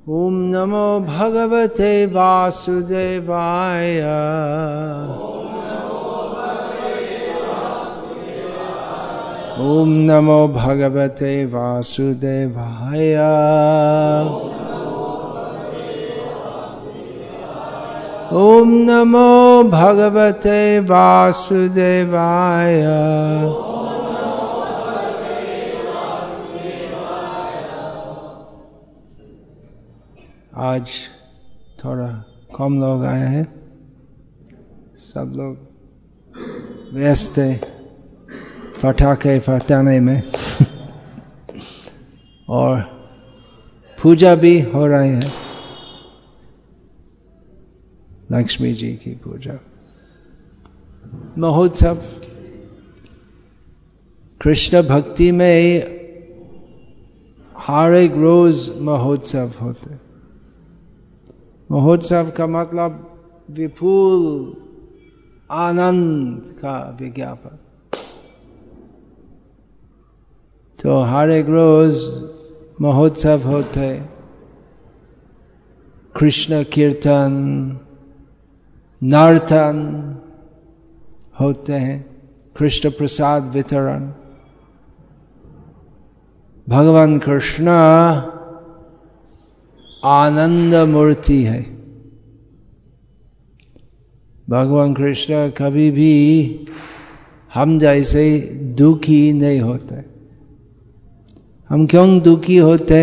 ओम नमो भगवते वासुदेवाय। ओम नमो भगवते वासुदेवाय। ओम नमो भगवते वासुदेवाय। आज थोड़ा कम लोग आए हैं, सब लोग व्यस्त है पटाखे फटाने में और पूजा भी हो रही है, लक्ष्मी जी की पूजा। महोत्सव कृष्ण भक्ति में हर एक रोज महोत्सव होते। महोत्सव का मतलब विपुल आनंद का विज्ञापन। तो हर एक रोज महोत्सव होते, कृष्ण कीर्तन नर्तन होते हैं, कृष्ण प्रसाद वितरण। भगवान कृष्ण आनंद मूर्ति है। भगवान कृष्ण कभी भी हम जैसे दुखी नहीं होते। हम क्यों दुखी होते?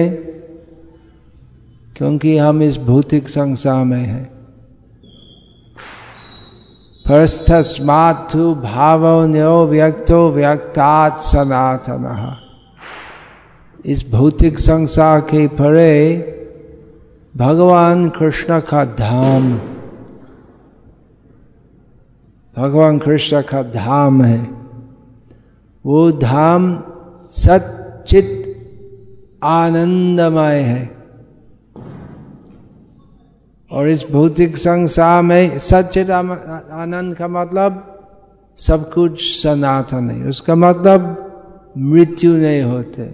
क्योंकि हम इस भौतिक संसार में हैं। परस्तस्मात्तु भावो व्यक्तो व्यक्तात् सनातनः। इस भौतिक संसार के परे भगवान कृष्ण का धाम, भगवान कृष्ण का धाम है। वो धाम सच्चित आनंदमय है। और इस भौतिक संसार में सच्चित आनंद का मतलब सब कुछ सनातन है। उसका मतलब मृत्यु नहीं होते।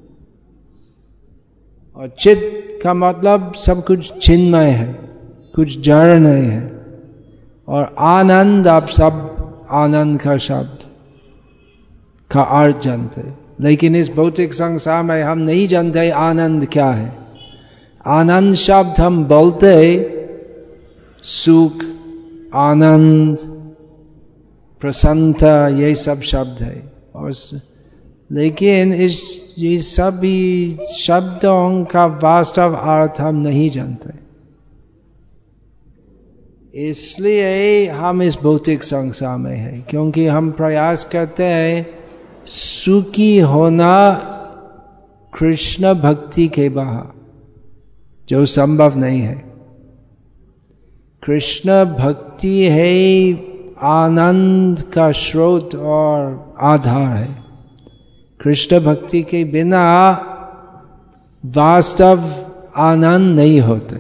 और चित का मतलब सब कुछ चिन्मय है, कुछ जड़ नहीं है। और आनंद, आप सब आनंद का शब्द का अर्थ जानते, लेकिन इस भौतिक संसार में हम नहीं जानते आनंद क्या है। आनंद शब्द हम बोलते सुख, आनंद, प्रसन्नता, ये सब शब्द है। और लेकिन ये सभी शब्दों का वास्तव अर्थ हम नहीं जानते। इसलिए हम इस भौतिक संसार में हैं, क्योंकि हम प्रयास करते हैं सुखी होना कृष्ण भक्ति के बाहर, जो संभव नहीं है। कृष्ण भक्ति है आनंद का स्रोत और आधार है। कृष्ण भक्ति के बिना वास्तव आनंद नहीं होते।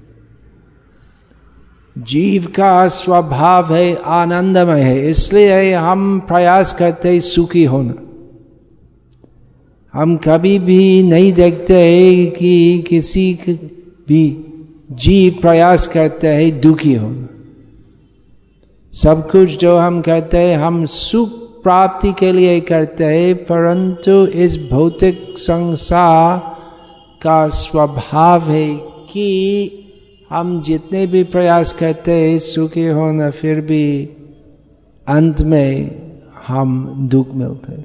जीव का स्वभाव है आनंदमय है, इसलिए हम प्रयास करते सुखी होना। हम कभी भी नहीं देखते कि किसी भी जीव प्रयास करते हैं दुखी होना। सब कुछ जो हम करते हैं हम सुख प्राप्ति के लिए करते हैं, परंतु इस भौतिक संसार का स्वभाव है कि हम जितने भी प्रयास करते हैं सुखी होना, फिर भी अंत में हम दुख मिलते।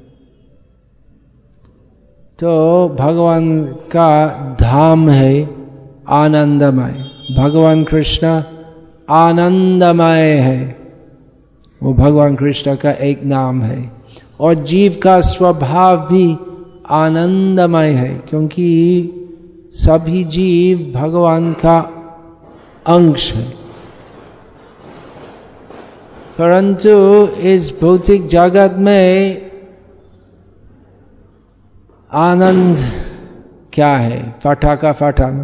तो भगवान का धाम है आनंदमय। भगवान कृष्ण आनंदमय है, वो भगवान कृष्ण का एक नाम है। और जीव का स्वभाव भी आनंदमय है, क्योंकि सभी जीव भगवान का अंश है। परंतु इस भौतिक जगत में आनंद क्या है? फटाका फटाना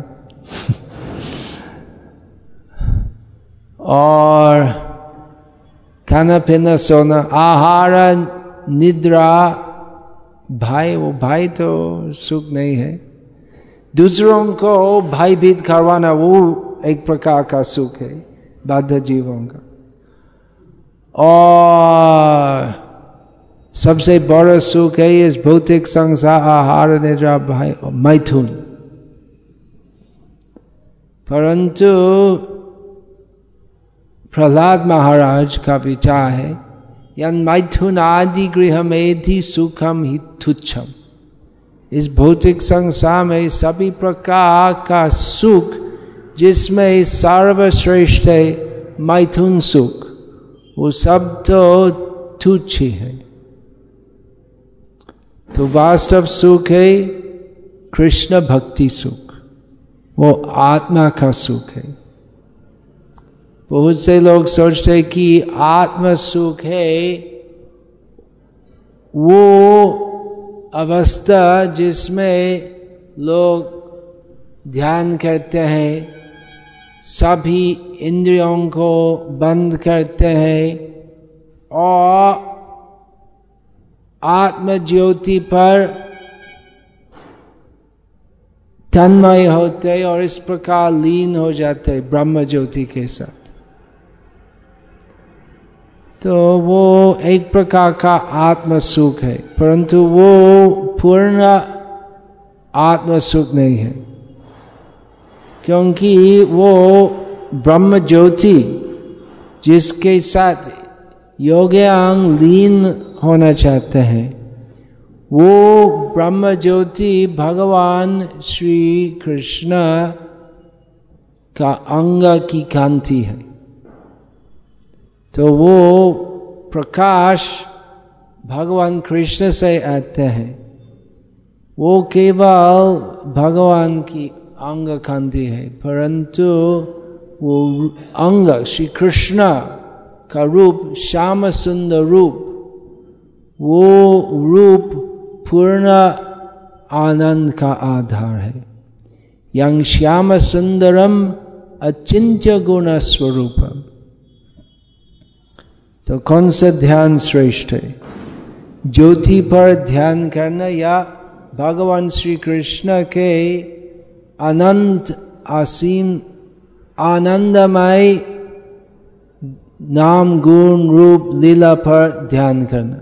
और खाना पीना सोना, आहार निद्रा। भाई वो भाई तो सुख नहीं है। दूसरों को भयभीत करवाना वो एक प्रकार का सुख है बाध्य जीवों का। और सबसे बड़ा सुख है इस भौतिक संसार आहार निद्रा भय मैथुन। परंतु प्रहलाद महाराज का विचार है यन मैथुन आदि गृह मेधि सुखम ही तुच्छम। इस भौतिक संसार में सभी प्रकार का सुख जिसमें सर्वश्रेष्ठ है मैथुन सुख, वो सब तो तुच्छ है। तो वास्तव सुख है कृष्ण भक्ति सुख, वो आत्मा का सुख है। बहुत से लोग सोचते कि आत्म सुख है वो अवस्था जिसमें लोग ध्यान करते हैं, सभी इंद्रियों को बंद करते हैं और आत्म ज्योति पर तन्मय होते और इस प्रकार लीन हो जाते ब्रह्म ज्योति के साथ। तो वो एक प्रकार का आत्म सुख है, परंतु वो पूर्ण आत्म सुख नहीं है, क्योंकि वो ब्रह्म ज्योति जिसके साथ योग्यांग लीन होना चाहते हैं, वो ब्रह्म ज्योति भगवान श्री कृष्ण का अंग की कांति है। तो वो प्रकाश भगवान कृष्ण से आते हैं, वो केवल भगवान की अंग कांति है, परंतु वो अंग श्री कृष्ण का रूप श्याम सुंदर रूप, वो रूप पूर्ण आनंद का आधार है। यं श्याम सुंदरम अचिंत्य गुण स्वरूपम। तो कौन सा ध्यान श्रेष्ठ है, ज्योति पर ध्यान करना या भगवान श्री कृष्ण के अनंत असीम आनंदमय नाम गुण रूप लीला पर ध्यान करना?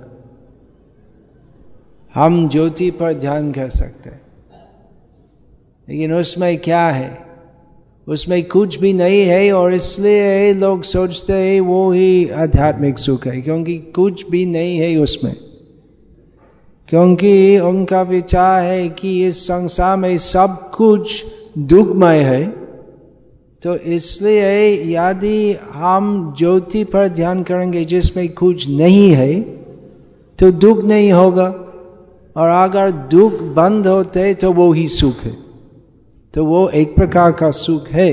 हम ज्योति पर ध्यान कर सकते हैं, लेकिन उसमें क्या है, उसमें कुछ भी नहीं है, और इसलिए लोग सोचते हैं वो ही आध्यात्मिक सुख है, क्योंकि कुछ भी नहीं है उसमें। क्योंकि उनका विचार है कि इस संसार में सब कुछ दुखमय है, तो इसलिए यदि हम ज्योति पर ध्यान करेंगे जिसमें कुछ नहीं है तो दुख नहीं होगा, और अगर दुख बंद होते तो वो ही सुख है। तो वो एक प्रकार का सुख है,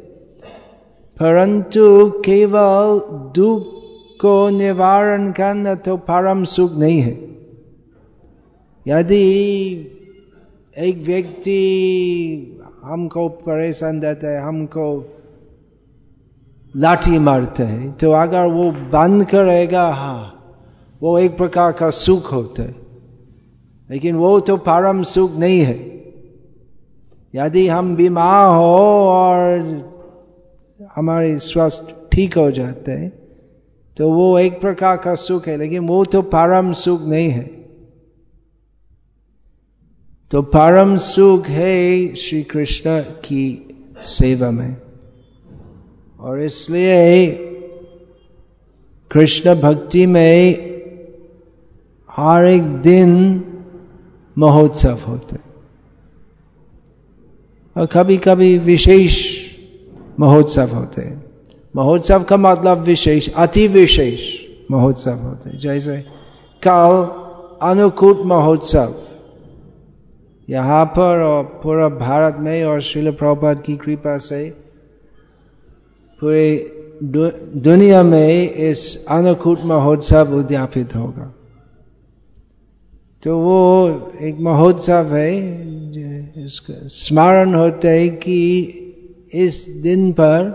परंतु केवल दुख को निवारण करना तो परम सुख नहीं है। यदि एक व्यक्ति हमको परेशान देता है, हमको लाठी मारते हैं, तो अगर वो बंद करेगा, हाँ, वो एक प्रकार का सुख होता है, लेकिन वो तो परम सुख नहीं है। यदि हम बीमार हो और हमारे स्वास्थ्य ठीक हो जाते हैं तो वो एक प्रकार का सुख है, लेकिन वो तो परम सुख नहीं है। तो परम सुख है श्री कृष्ण की सेवा में, और इसलिए कृष्ण भक्ति में हर एक दिन महोत्सव होते, और कभी कभी विशेष महोत्सव होते हैं। महोत्सव का मतलब विशेष, अति विशेष महोत्सव होते हैं। जैसे कल अन्नकूट महोत्सव यहाँ पर और पूरा भारत में, और श्रील प्रभुपाद की कृपा से पूरे दुनिया में इस अन्नकूट महोत्सव उद्यापित होगा। तो वो एक महोत्सव है, इसका स्मरण होता है कि इस दिन पर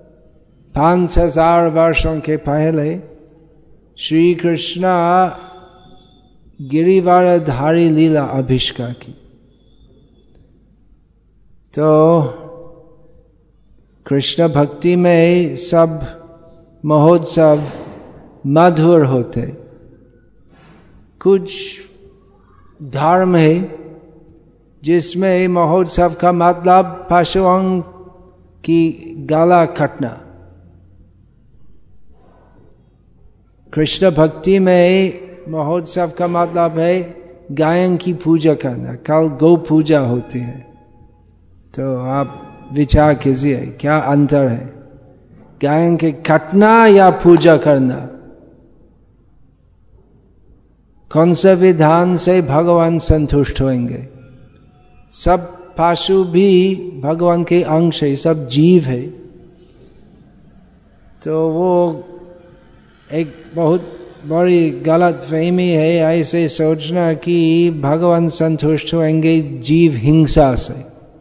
5000 वर्षों के पहले श्री कृष्ण गिरिवारधारी लीला अभिष्का की। तो कृष्ण भक्ति में सब महोत्सव मधुर होते। कुछ धर्म है जिसमें महोत्सव का मतलब पशुओं की गला काटना। कृष्ण भक्ति में महोत्सव का मतलब है गायों की पूजा करना। कल गौ पूजा होती है, तो आप विचार कीजिए क्या अंतर है, गायों के काटना या पूजा करना। कौन सा विधान से भगवान संतुष्ट होंगे? सब पशु भी भगवान के अंश है, सब जीव है। तो वो एक बहुत बड़ी गलत फहमी है ऐसे सोचना कि भगवान संतुष्ट होंगे जीव हिंसा से।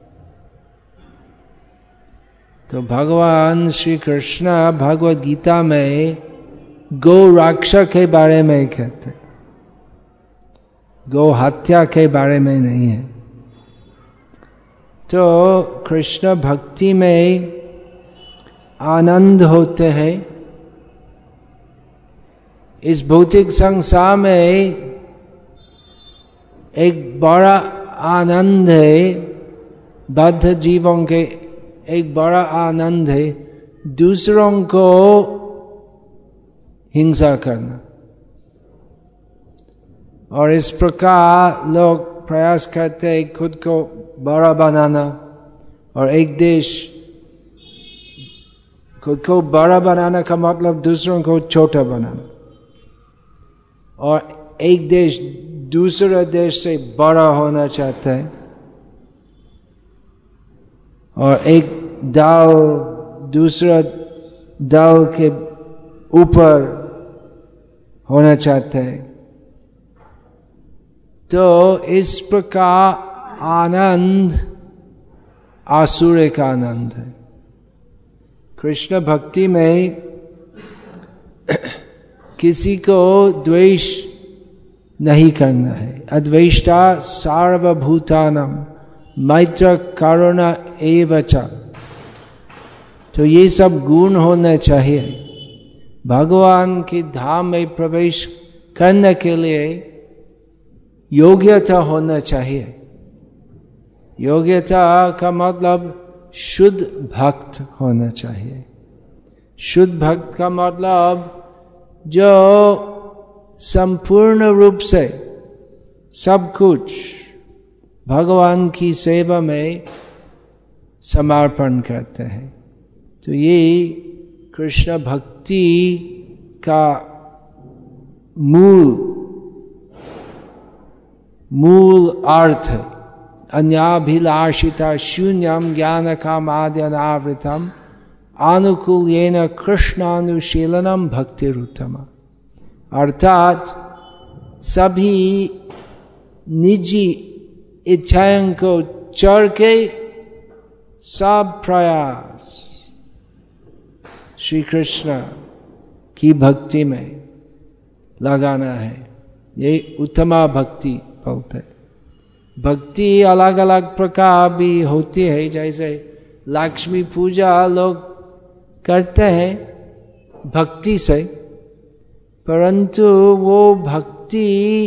तो भगवान श्री कृष्ण भगवद गीता में गौ रक्षा के बारे में कहते, गौ हत्या के बारे में नहीं है। तो कृष्ण भक्ति में आनंद होते हैं। इस भौतिक संसार में एक बड़ा आनंद है, बद्ध जीवों के एक बड़ा आनंद है दूसरों को हिंसा करना। और इस प्रकार लोग प्रयास करते हैं खुद को बड़ा बनाना, और एक देश खुद को बड़ा बनाना का मतलब दूसरों को छोटा बनाना, और एक देश दूसरे देश से बड़ा होना चाहता है, और एक दल दूसरा दल के ऊपर होना चाहता है। तो इस प्रकार आनंद आसुरिक आनंद है। कृष्ण भक्ति में किसी को द्वेष नहीं करना है। अद्वेष्टा सार्वभूतानां मैत्र करुणा एव च। तो ये सब गुण होने चाहिए। भगवान के धाम में प्रवेश करने के लिए योग्यता होना चाहिए। योग्यता का मतलब शुद्ध भक्त होना चाहिए। शुद्ध भक्त का मतलब जो संपूर्ण रूप से सब कुछ भगवान की सेवा में समर्पण करते हैं। तो ये कृष्ण भक्ति का मूल अर्थ है। अन्याभिलाषिता शून्यम ज्ञान कामाद्यनावृतम आनुकूल्येन कृष्णानुशीलनम भक्तिरुत्तमा। अर्थात सभी निजी इच्छाओं को छोड़ के सब प्रयास श्री कृष्ण की भक्ति में लगाना है। ये उत्तमा भक्ति बोलते। भक्ति अलग अलग प्रकार भी होती है, जैसे लक्ष्मी पूजा लोग करते हैं भक्ति से, परंतु वो भक्ति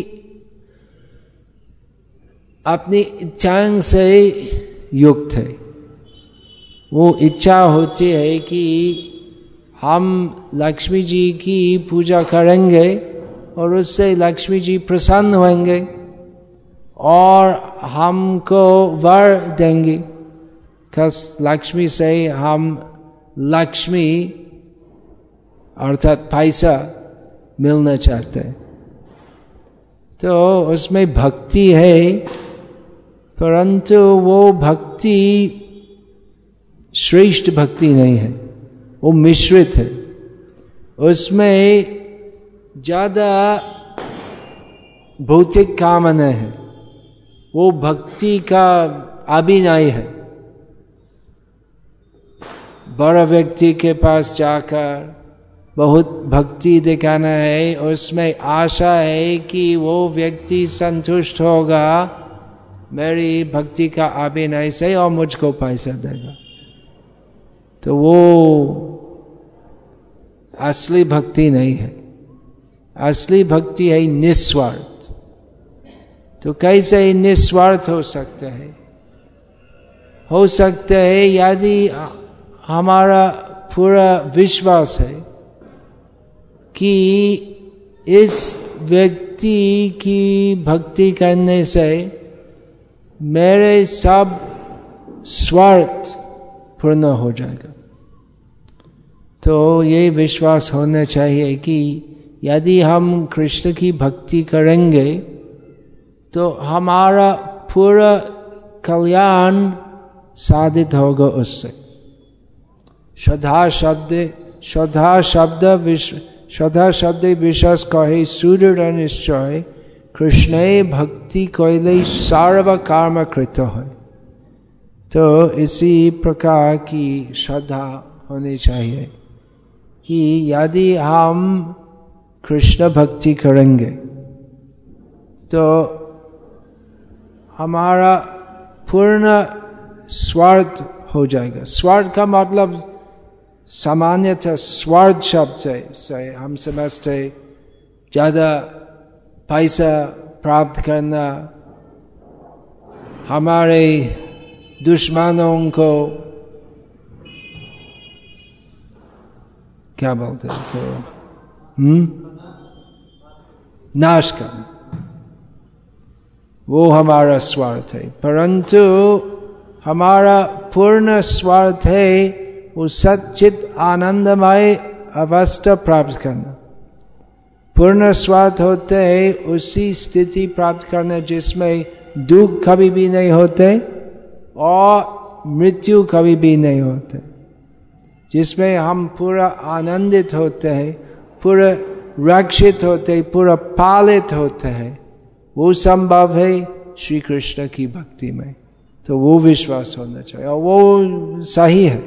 अपनी इच्छाओं से युक्त है। वो इच्छा होती है कि हम लक्ष्मी जी की पूजा करेंगे और उससे लक्ष्मी जी प्रसन्न होंगे और हमको वर देंगे। कस लक्ष्मी से हम लक्ष्मी अर्थात पैसा मिलना चाहते हैं। तो उसमें भक्ति है, परंतु वो भक्ति श्रेष्ठ भक्ति नहीं है, वो मिश्रित है। उसमें ज्यादा भौतिक कामना है, वो भक्ति का अभिनय है। बड़ा व्यक्ति के पास जाकर बहुत भक्ति दिखाना है, उसमें आशा है कि वो व्यक्ति संतुष्ट होगा मेरी भक्ति का अभिनय से और मुझको पैसा देगा। तो वो असली भक्ति नहीं है। असली भक्ति है निस्वार्थ। तो कैसे निस्वार्थ हो सकते हैं? हो सकते हैं यदि हमारा पूरा विश्वास है कि इस व्यक्ति की भक्ति करने से मेरे सब स्वार्थ पूर्ण हो जाएगा। तो ये विश्वास होना चाहिए कि यदि हम कृष्ण की भक्ति करेंगे तो हमारा पूरा कल्याण साधित होगा उससे। श्रद्धा शब्द विश्वास कहे सुदृढ़ निश्चय, कृष्ण भक्ति कोइले सर्व कर्म कृत है। तो इसी प्रकार की श्रद्धा होनी चाहिए कि यदि हम कृष्ण भक्ति करेंगे तो हमारा पूर्ण स्वार्थ हो जाएगा। स्वार्थ का मतलब सामान्यतः स्वार्थ शब्द से हम समझते ज्यादा पैसा प्राप्त करना, हमारे दुश्मनों को क्या बोलते हैं तो नाश करना, वो हमारा स्वार्थ है। परंतु हमारा पूर्ण स्वार्थ है वो सच्चित आनंदमय अवस्था प्राप्त करना। पूर्ण स्वार्थ होते है उसी स्थिति प्राप्त करना जिसमें दुख कभी भी नहीं होते और मृत्यु कभी भी नहीं होते, जिसमें हम पूरा आनंदित होते हैं, पूरा रक्षित होते हैं, पूरा पालित होते हैं। वो संभव है श्री कृष्ण की भक्ति में। तो वो विश्वास होना चाहिए और वो सही है।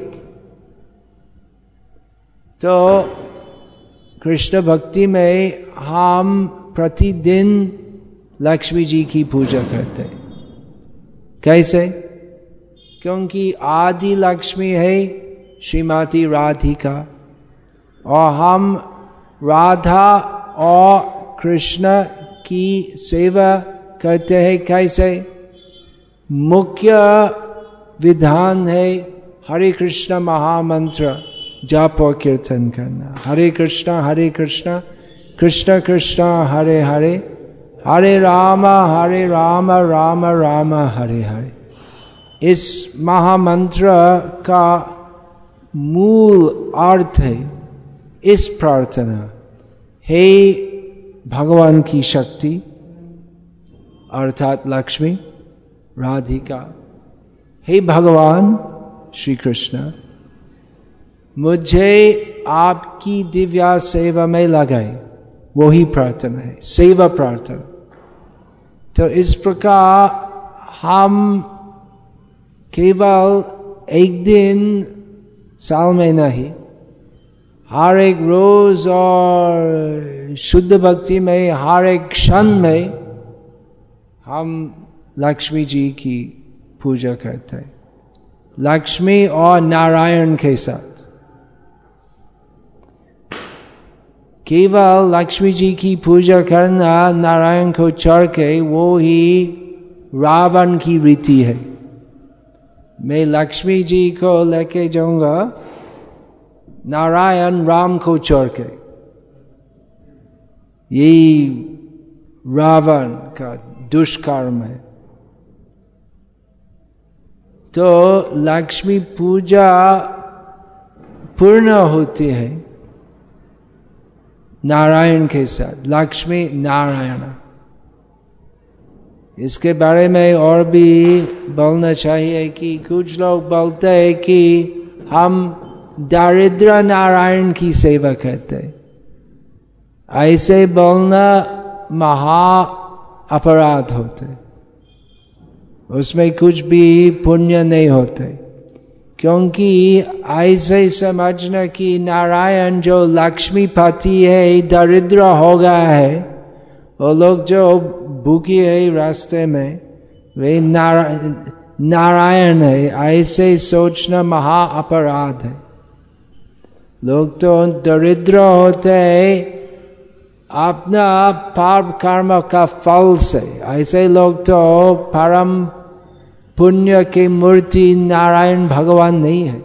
तो कृष्ण भक्ति में हम प्रतिदिन लक्ष्मी जी की पूजा करते हैं। कैसे? क्योंकि आदि लक्ष्मी है श्रीमती राधिका और हम राधा और कृष्ण की सेवा करते हैं। कैसे? मुख्य विधान है हरे कृष्ण महामंत्र जाप और कीर्तन करना। हरे कृष्ण कृष्ण कृष्ण हरे हरे, हरे राम राम राम हरे हरे। इस महामंत्र का मूल अर्थ है इस प्रार्थना, हे भगवान की शक्ति अर्थात लक्ष्मी राधिका, हे भगवान श्री कृष्ण मुझे आपकी दिव्या सेवा में लगाए। वही प्रार्थना है, सेवा प्रार्थना। तो इस प्रकार हम केवल एक दिन साल में नहीं, हर एक रोज और शुद्ध भक्ति में हर एक क्षण में हम लक्ष्मी जी की पूजा करते हैं, लक्ष्मी और नारायण के साथ। केवल लक्ष्मी जी की पूजा करना, नारायण को छोड़ के, वो ही रावण की रीति है। मैं लक्ष्मी जी को लेके जाऊंगा, नारायण राम को छोड़ के। यही रावण का दुष्कर्म है। तो लक्ष्मी पूजा पूर्ण होती है नारायण के साथ, लक्ष्मी नारायण। इसके बारे में और भी बोलना चाहिए कि कुछ लोग बोलते हैं कि हम दारिद्र नारायण की सेवा करते हैं। ऐसे बोलना महा अपराध होते, उसमें कुछ भी पुण्य नहीं होते। क्योंकि ऐसे समझना कि नारायण जो लक्ष्मीपति है दरिद्र हो गया है, वो लोग जो भूखी है रास्ते में, वे नारायण है, ऐसे सोचना महा अपराध है। लोग तो दरिद्र होते हैं अपना पाप कर्म का फल से, ऐसे लोग तो परम पुण्य की मूर्ति नारायण भगवान नहीं है।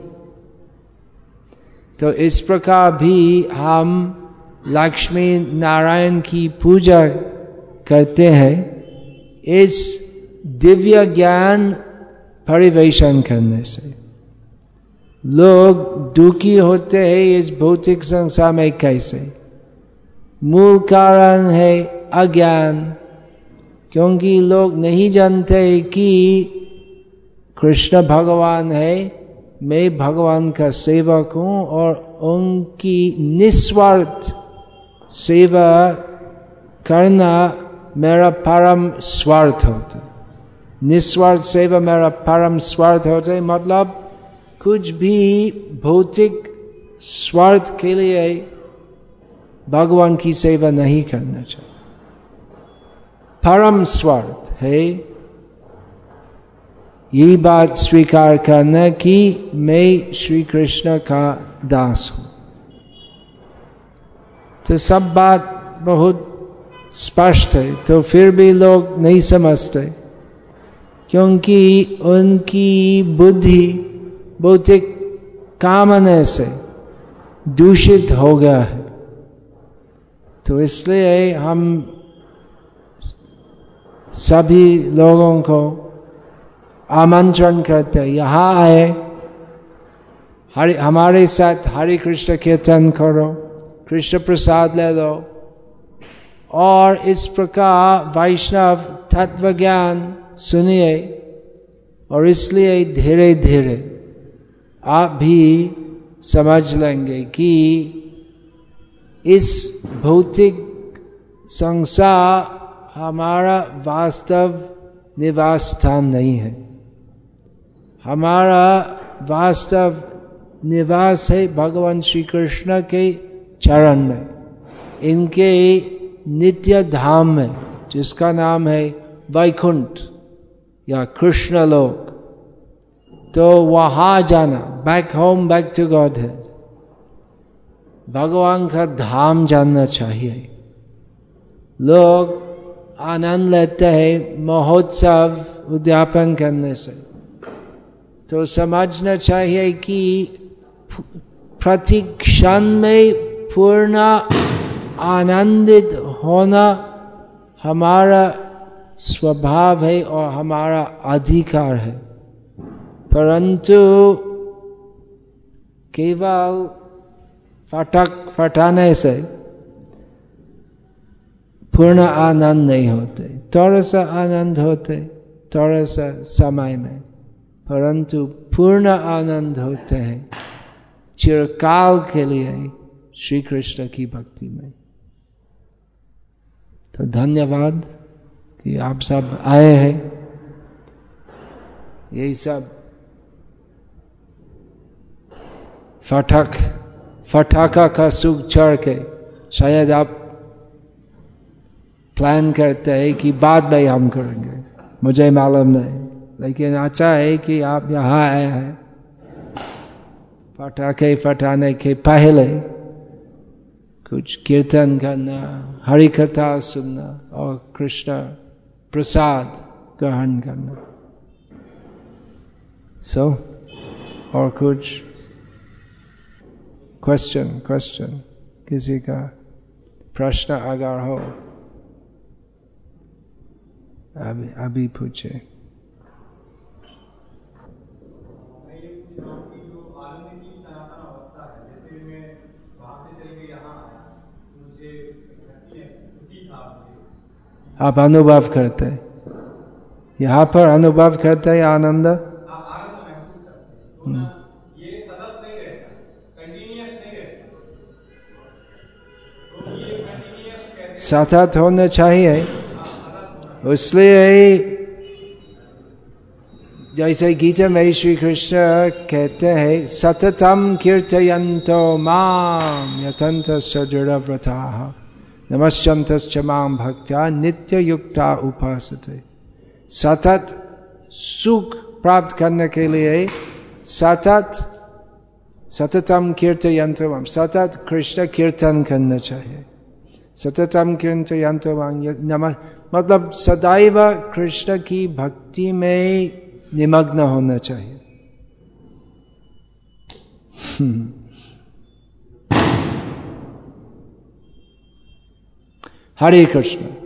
तो इस प्रकार भी हम लक्ष्मी नारायण की पूजा करते हैं इस दिव्य ज्ञान परिवेशन करने से। लोग दुखी होते हैं इस भौतिक संसार में कैसे? मूल कारण है अज्ञान, क्योंकि लोग नहीं जानते कि कृष्ण भगवान है, मैं भगवान का सेवक हूँ और उनकी निस्वार्थ सेवा करना मेरा परम स्वार्थ होता। निस्वार्थ सेवा मेरा परम स्वार्थ होता है, मतलब कुछ भी भौतिक स्वार्थ के लिए भगवान की सेवा नहीं करना चाहिए। परम स्वार्थ है ये बात स्वीकार करना कि मैं श्री कृष्ण का दास हूं। तो सब बात बहुत स्पष्ट है, तो फिर भी लोग नहीं समझते, क्योंकि उनकी बुद्धि भौतिक कामना से दूषित हो गया है। तो इसलिए हम सभी लोगों को आमंत्रण करते हैं, यहाँ आए, हमारे साथ हरे कृष्ण कीर्तन करो, कृष्ण प्रसाद ले लो, और इस प्रकार वैष्णव तत्व ज्ञान सुनिए। और इसलिए धीरे धीरे आप भी समझ लेंगे कि इस भौतिक संसार हमारा वास्तव निवास स्थान नहीं है। हमारा वास्तव निवास है भगवान श्री कृष्ण के चरण में, इनके नित्य धाम में, जिसका नाम है वैकुंठ या कृष्ण लोक। तो वहां जाना, back home, back to God है, भगवान का धाम जानना चाहिए। लोग आनंद लेते हैं महोत्सव उद्यापन करने से, तो समझना चाहिए कि प्रति क्षण में पूर्ण आनंदित होना हमारा स्वभाव है और हमारा अधिकार है, परंतु केवल फटक फटाने से पूर्ण आनंद नहीं होते। थोड़ा सा आनंद होते थोड़ा सा समय में, परंतु पूर्ण आनंद होते हैं चिरकाल के लिए श्री कृष्ण की भक्ति में। तो धन्यवाद कि आप सब आए हैं। यही सब फटाका का सुख छोड़ के शायद आप प्लान करते हैं कि बाद में हम करेंगे, मुझे मालूम नहीं, लेकिन अच्छा है कि आप यहाँ आए हैं। पटाखे फटाने के पहले कुछ कीर्तन करना, हरि कथा सुनना और कृष्ण प्रसाद ग्रहण करना। और कुछ क्वेश्चन किसी का प्रश्न अगर हो अभी पूछे। आप अनुभव करते हैं, यहाँ पर अनुभव करते हैं आनंद। ये सतत नहीं रहता, कंटिन्यूअस नहीं रहता, तो ये कंटिन्यूअस कैसे सतत होना चाहिए। इसलिए जैसे गीता में श्री कृष्ण कहते हैं, सततम कीर्तयन्तो माम यतन्तस्य दृढव्रताः नमस्यन्तश्च मां भक्त्या नित्ययुक्ता उपासते। सतत सुख प्राप्त करने के लिए सततम कीर्तयन्तवाम, सतत कृष्ण कीर्तन करना चाहिए। सततम कीर्तयन्तवाम नमः मतलब सदैव कृष्ण की भक्ति में निमग्न होना चाहिए। हरे कृष्ण।